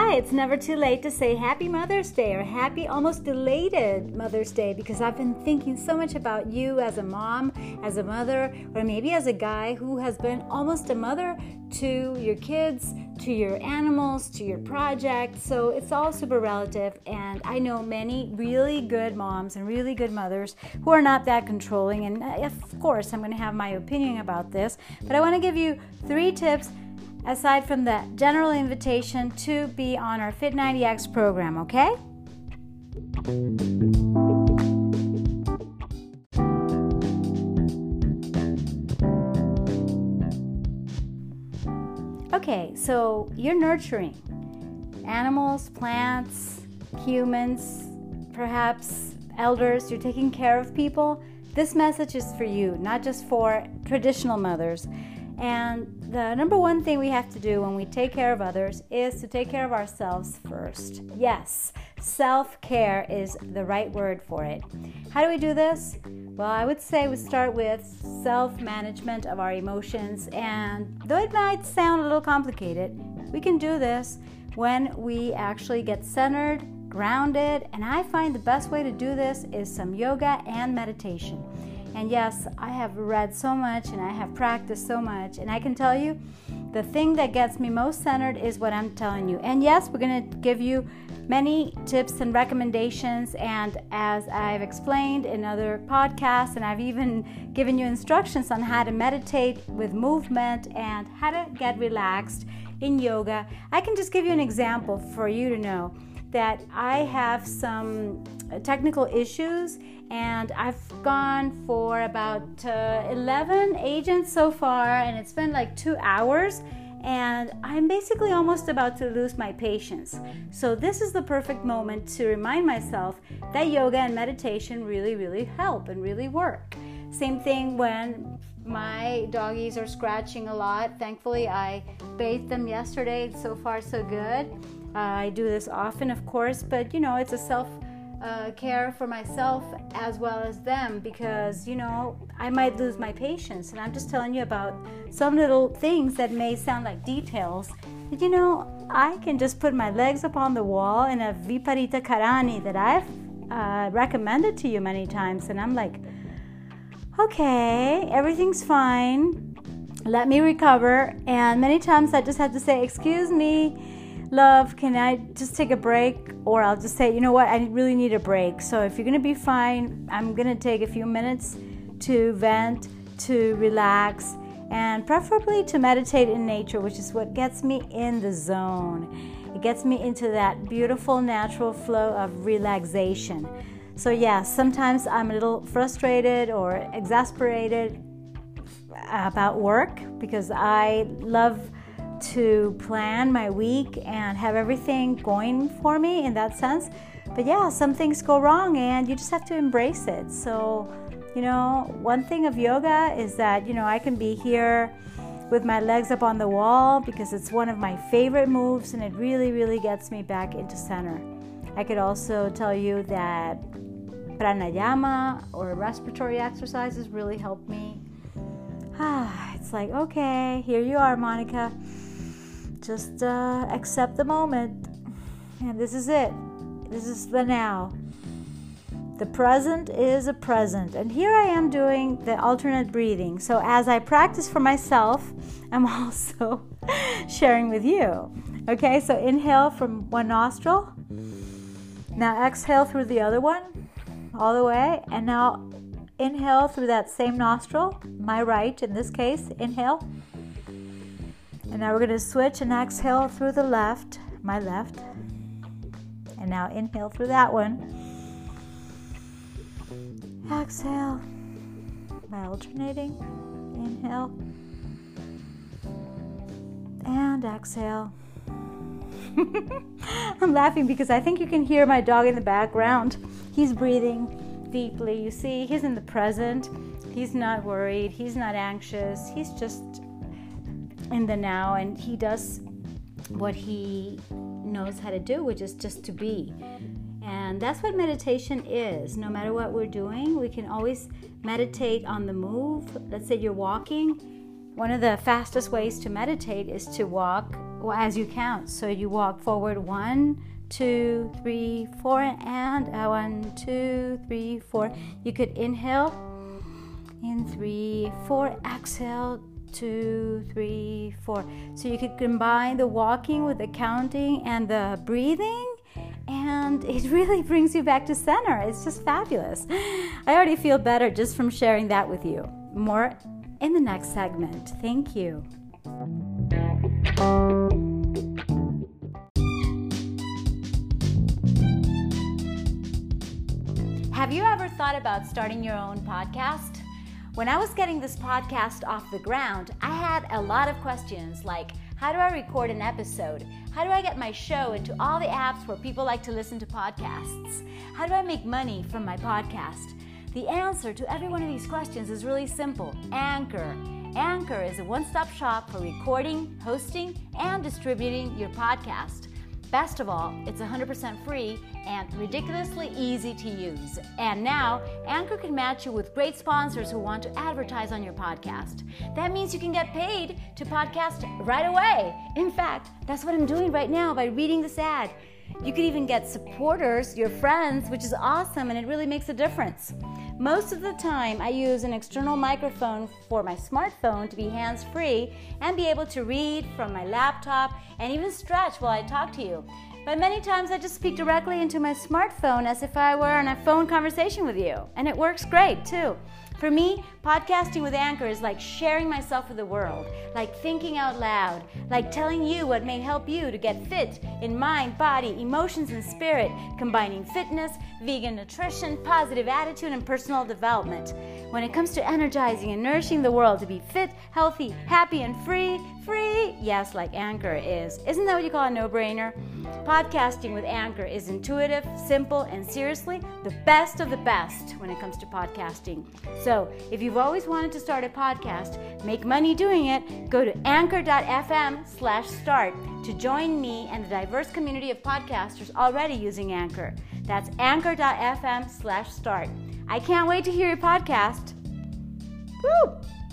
why it's never too late to say Happy Mother's Day or Happy almost belated Mother's Day, because I've been thinking so much about you as a mom, as a mother, or maybe as a guy who has been almost a mother to your kids, to your animals, to your project. So it's all super relative, and I know many really good moms and really good mothers who are not that controlling, and of course I'm going to have my opinion about this, but I want to give you 3 tips aside from the general invitation to be on our Fit90X program, okay? Okay, so you're nurturing animals, plants, humans, perhaps elders, you're taking care of people. This message is for you, not just for traditional mothers. And the number one thing we have to do when we take care of others is to take care of ourselves first. Yes, self-care is the right word for it. How do we do this? Well, I would say we start with self-management of our emotions. And though it might sound a little complicated, we can do this when we actually get centered, grounded. And I find the best way to do this is some yoga and meditation. And yes, I have read so much and I have practiced so much, and I can tell you the thing that gets me most centered is what I'm telling you. And yes, we're going to give you many tips and recommendations, and as I've explained in other podcasts, and I've even given you instructions on how to meditate with movement and how to get relaxed in yoga. I can just give you an example for you to know that I have some technical issues, and I've gone for about 11 agents so far, and it's been like 2 hours, and I'm basically almost about to lose my patience. So this is the perfect moment to remind myself that yoga and meditation really, really help and really work. Same thing when my doggies are scratching a lot. Thankfully, I bathed them yesterday. So far, so good. I do this often, of course, but it's a self-care for myself as well as them, because I might lose my patience, and I'm just telling you about some little things that may sound like details. But I can just put my legs up on the wall in a Viparita Karani that I've recommended to you many times, and I'm like, okay, everything's fine, let me recover. And many times I just have to say, excuse me, love, can I just take a break? Or I'll just say, you know what, I really need a break. So if you're going to be fine, I'm going to take a few minutes to vent, to relax, and preferably to meditate in nature, which is what gets me in the zone. It gets me into that beautiful natural flow of relaxation. So yes, sometimes I'm a little frustrated or exasperated about work, because I love to plan my week and have everything going for me in that sense. But yeah, some things go wrong and you just have to embrace it. So, one thing of yoga is that, I can be here with my legs up on the wall because it's one of my favorite moves, and it really, really gets me back into center. I could also tell you that pranayama or respiratory exercises really help me. It's like, okay, here you are, Monica. Just accept the moment. And this is it. This is the now. The present is a present. And here I am doing the alternate breathing. So as I practice for myself, I'm also sharing with you. Okay, so inhale from one nostril. Now exhale through the other one, all the way. And now inhale through that same nostril, my right in this case, inhale. And now we're going to switch and exhale through the left, my left. And now inhale through that one. Exhale by alternating. Inhale. And exhale. I'm laughing because I think you can hear my dog in the background. He's breathing deeply. You see, he's in the present. He's not worried. He's not anxious. He's just in the now, and he does what he knows how to do, which is just to be. And that's what meditation is. No matter what we're doing, we can always meditate on the move. Let's say you're walking. One of the fastest ways to meditate is to walk as you count. So you walk forward 1, 2, 3, 4, and 1, 2, 3, 4. You could inhale in 3, 4, exhale 2, 3, 4. So you could combine the walking with the counting and the breathing, and it really brings you back to center. It's just fabulous. I already feel better just from sharing that with you. More in the next segment. Thank you. Have you ever thought about starting your own podcast? When I was getting this podcast off the ground, I had a lot of questions like, how do I record an episode? How do I get my show into all the apps where people like to listen to podcasts? How do I make money from my podcast? The answer to every one of these questions is really simple. Anchor. Anchor is a one-stop shop for recording, hosting, and distributing your podcast. Best of all, it's 100% free and ridiculously easy to use. And now, Anchor can match you with great sponsors who want to advertise on your podcast. That means you can get paid to podcast right away. In fact, that's what I'm doing right now by reading this ad. You can even get supporters, your friends, which is awesome, and it really makes a difference. Most of the time, I use an external microphone for my smartphone to be hands-free and be able to read from my laptop and even stretch while I talk to you. But many times, I just speak directly into my smartphone as if I were on a phone conversation with you, and it works great, too. For me, podcasting with Anchor is like sharing myself with the world, like thinking out loud, like telling you what may help you to get fit in mind, body, emotions, and spirit, combining fitness, vegan nutrition, positive attitude, and personal development. When it comes to energizing and nourishing the world to be fit, healthy, happy, and free, yes, like Anchor is. Isn't that what you call a no-brainer? Podcasting with Anchor is intuitive, simple, and seriously, the best of the best when it comes to podcasting. So, if you've always wanted to start a podcast, make money doing it, go to anchor.fm/start to join me and the diverse community of podcasters already using Anchor. That's anchor.fm/start. I can't wait to hear your podcast. Woo!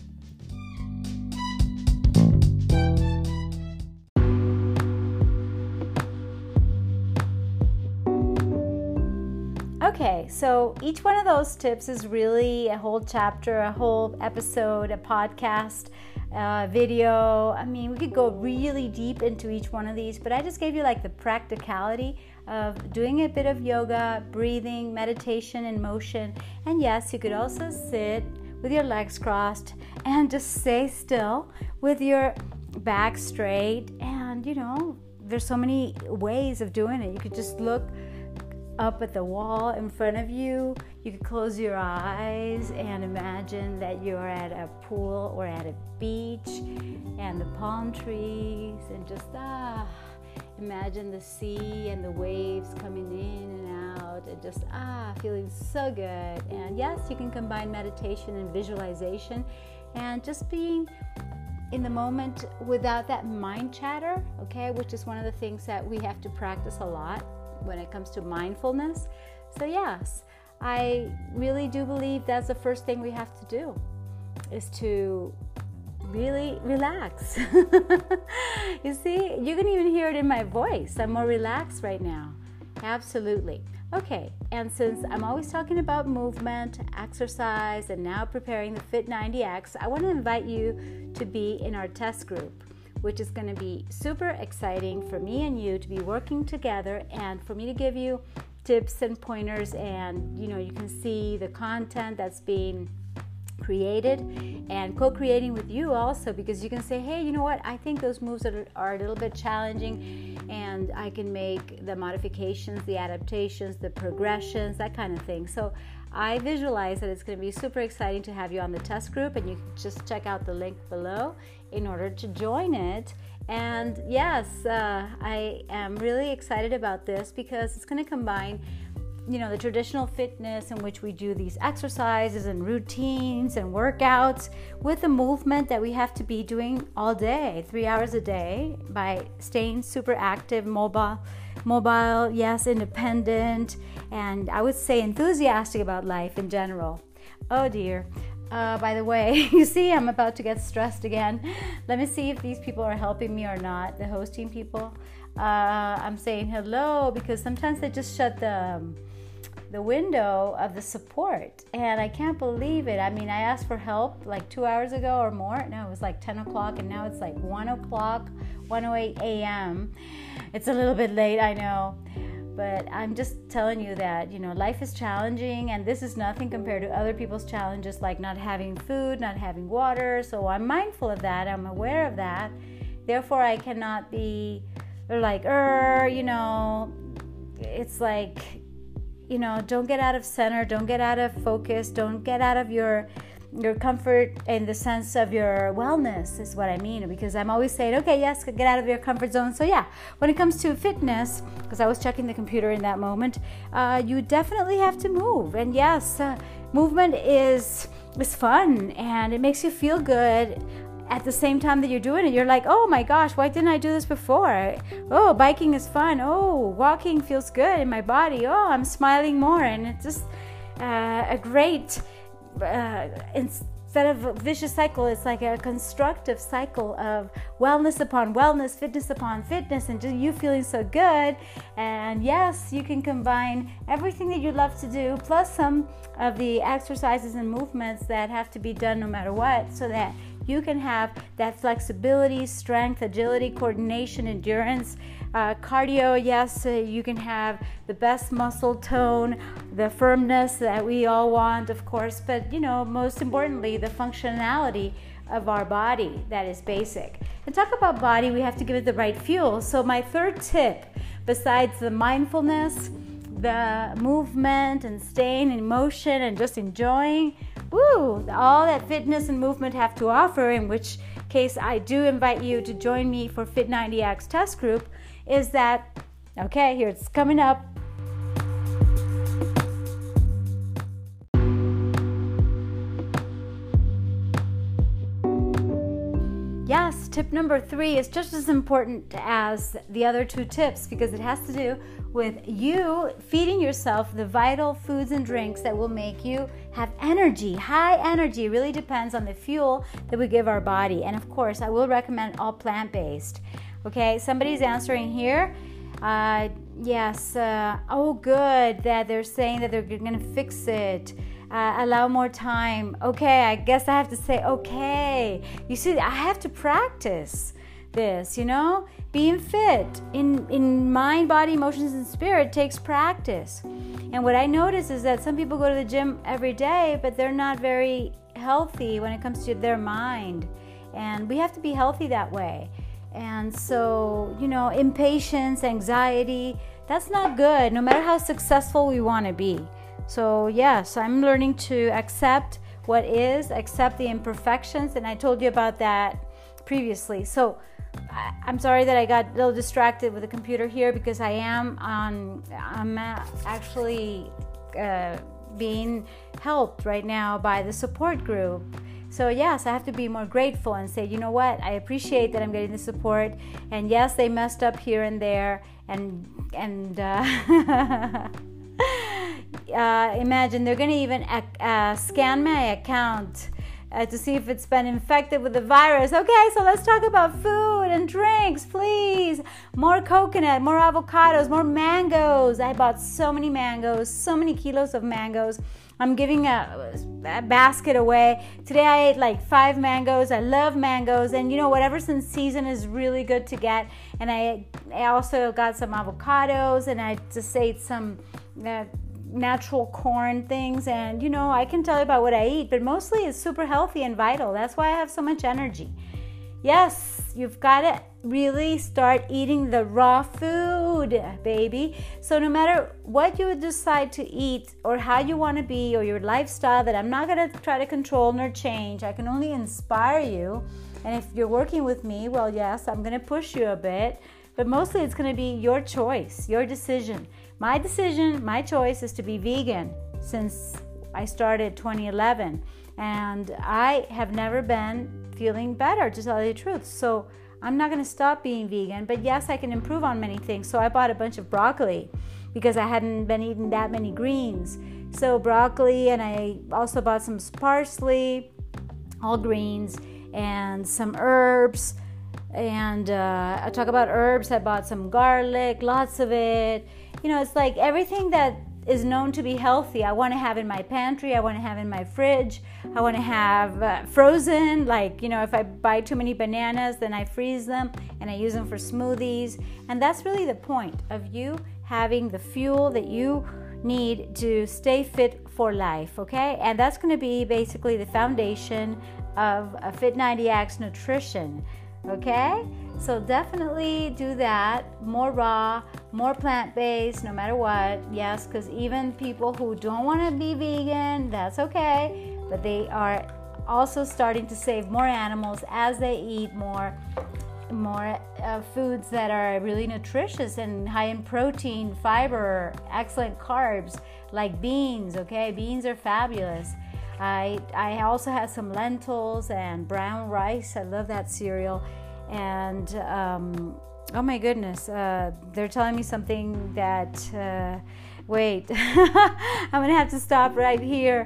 Okay, so each one of those tips is really a whole chapter, a whole episode, a podcast, video. I mean, we could go really deep into each one of these, but I just gave you like the practicality of doing a bit of yoga, breathing, meditation, and motion. And yes, you could also sit with your legs crossed and just stay still with your back straight. And, you know, there's so many ways of doing it. You could just look up at the wall in front of you. You could close your eyes and imagine that you're at a pool or at a beach and the palm trees, and just imagine the sea and the waves coming in and out, and just feeling so good. And yes, you can combine meditation and visualization and just being in the moment without that mind chatter, okay, which is one of the things that we have to practice a lot when it comes to mindfulness. So yes, I really do believe that's the first thing we have to do, is to really relax. You see, you can even hear it in my voice. I'm more relaxed right now. Absolutely. Okay, and since I'm always talking about movement, exercise, and now preparing the Fit 90X, I want to invite you to be in our test group, which is going to be super exciting for me and you to be working together, and for me to give you tips and pointers, and you can see the content that's being created, and co-creating with you also, because you can say, hey, you know what, I think those moves are a little bit challenging, and I can make the modifications, the adaptations, the progressions, that kind of thing. So I visualize that it's going to be super exciting to have you on the test group, and you can just check out the link below in order to join it. And yes, I am really excited about this because it's going to combine the traditional fitness in which we do these exercises and routines and workouts with the movement that we have to be doing all day, 3 hours a day, by staying super active, mobile, yes, independent, and I would say enthusiastic about life in general. Oh dear. By the way, you see, I'm about to get stressed again. Let me see if these people are helping me or not, the hosting people. I'm saying hello because sometimes they just shut the window of the support, and I can't believe it. I mean, I asked for help like 2 hours ago or more. No, it was like 10 o'clock, and now it's like 1 o'clock, 1:08 a.m. It's a little bit late, I know. But I'm just telling you that, life is challenging, and this is nothing compared to other people's challenges, like not having food, not having water. So I'm mindful of that. I'm aware of that. Therefore, I cannot be like, it's like, don't get out of center, don't get out of focus, don't get out of your comfort in the sense of your wellness is what I mean, because I'm always saying, okay, yes, get out of your comfort zone. So yeah, when it comes to fitness, because I was checking the computer in that moment, you definitely have to move. And yes, movement is fun, and it makes you feel good. At the same time that you're doing it, you're like, oh my gosh, why didn't I do this before? Oh, biking is fun. Oh, walking feels good in my body. Oh, I'm smiling more. And it's just a great, instead of a vicious cycle, it's like a constructive cycle of wellness upon wellness, fitness upon fitness, and just you feeling so good. And yes, you can combine everything that you love to do, plus some of the exercises and movements that have to be done no matter what, so that you can have that flexibility, strength, agility, coordination, endurance, cardio. Yes, you can have the best muscle tone, the firmness that we all want, of course, but most importantly, the functionality of our body that is basic. And talk about body, we have to give it the right fuel. So my third tip, besides the mindfulness, the movement and staying in motion and just enjoying, all that fitness and movement have to offer, in which case I do invite you to join me for Fit90X test group, is that, okay, here it's coming up. Yes, tip number 3 is just as important as the other 2 tips, because it has to do with you feeding yourself the vital foods and drinks that will make you have energy. High energy really depends on the fuel that we give our body. And of course, I will recommend all plant-based. Okay, somebody's answering here. Yes, oh good, that they're saying that they're going to fix it. Allow more time. Okay, I guess I have to say, okay. You see, I have to practice this, being fit in mind, body, emotions, and spirit takes practice. And what I notice is that some people go to the gym every day, but they're not very healthy when it comes to their mind. And we have to be healthy that way. And so, impatience, anxiety, that's not good, no matter how successful we want to be. So yes, I'm learning to accept what is, accept the imperfections, and I told you about that previously. So I'm sorry that I got a little distracted with the computer here, because I'm actually being helped right now by the support group. So yes, I have to be more grateful and say, you know what, I appreciate that I'm getting the support. And yes, they messed up here and there, and imagine they're going to even scan my account to see if it's been infected with the virus. Okay, so let's talk about food and drinks, please. More coconut, more avocados, more mangoes. I bought so many mangoes, so many kilos of mangoes. I'm giving a basket away. Today I ate like 5 mangoes. I love mangoes, and whatever's in season is really good to get. And I also got some avocados, and I just ate some natural corn things, and I can tell you about what I eat, but mostly it's super healthy and vital. That's why I have so much energy. Yes, you've got to really start eating the raw food, baby. So no matter what you decide to eat or how you want to be, or your lifestyle that I'm not going to try to control nor change, I can only inspire you. And if you're working with me, well, yes, I'm going to push you a bit, but mostly it's going to be your choice, your decision. My decision, my choice is to be vegan since I started 2011, and I have never been feeling better, to tell you the truth. So I'm not going to stop being vegan, but yes, I can improve on many things. So I bought a bunch of broccoli because I hadn't been eating that many greens. So broccoli, and I also bought some parsley, all greens, and some herbs. And I talk about herbs. I bought some garlic, lots of it. It's like everything that is known to be healthy, I want to have in my pantry. I want to have in my fridge. I want to have frozen. Like, if I buy too many bananas, then I freeze them and I use them for smoothies. And that's really the point of you having the fuel that you need to stay fit for life, okay? And that's going to be basically the foundation of a Fit 90X nutrition, okay? So definitely do that. More raw, more plant-based, no matter what. Yes, because even people who don't want to be vegan, that's okay. But they are also starting to save more animals as they eat more foods that are really nutritious and high in protein, fiber, excellent carbs, like beans, okay? Beans are fabulous. I also have some lentils and brown rice. I love that cereal. And oh my goodness, they're telling me something that, wait, I'm gonna have to stop right here.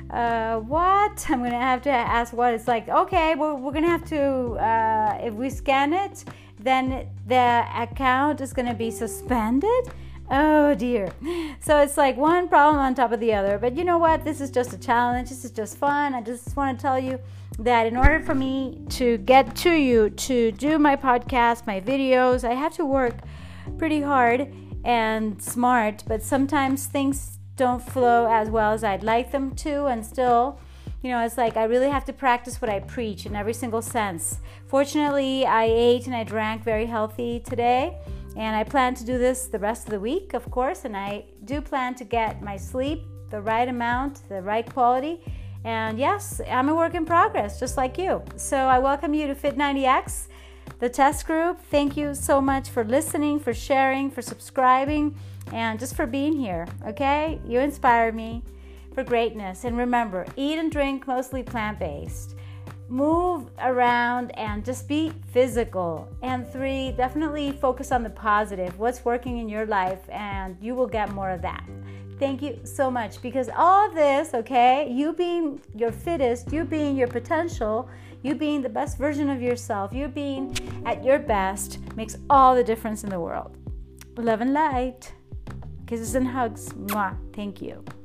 What? I'm gonna have to ask what. It's like, okay, we're gonna have to, if we scan it, then the account is gonna be suspended. Oh dear. So it's like one problem on top of the other. But you know what? This is just a challenge. This is just fun. I just want to tell you that in order for me to get to you, to do my podcast, my videos, I have to work pretty hard and smart. But sometimes things don't flow as well as I'd like them to. And still, it's like I really have to practice what I preach in every single sense. Fortunately, I ate and I drank very healthy today. And I plan to do this the rest of the week, of course, and I do plan to get my sleep the right amount, the right quality. And yes, I'm a work in progress, just like you. So I welcome you to Fit 90X, the test group. Thank you so much for listening, for sharing, for subscribing, and just for being here, okay? You inspire me for greatness. And remember, eat and drink mostly plant-based. Move around and just be physical. And 3, definitely focus on the positive, what's working in your life, and you will get more of that. Thank you so much, because all of this, okay, you being your fittest, you being your potential, you being the best version of yourself, you being at your best, makes all the difference in the world. Love and light. Kisses and hugs. Mwah. Thank you.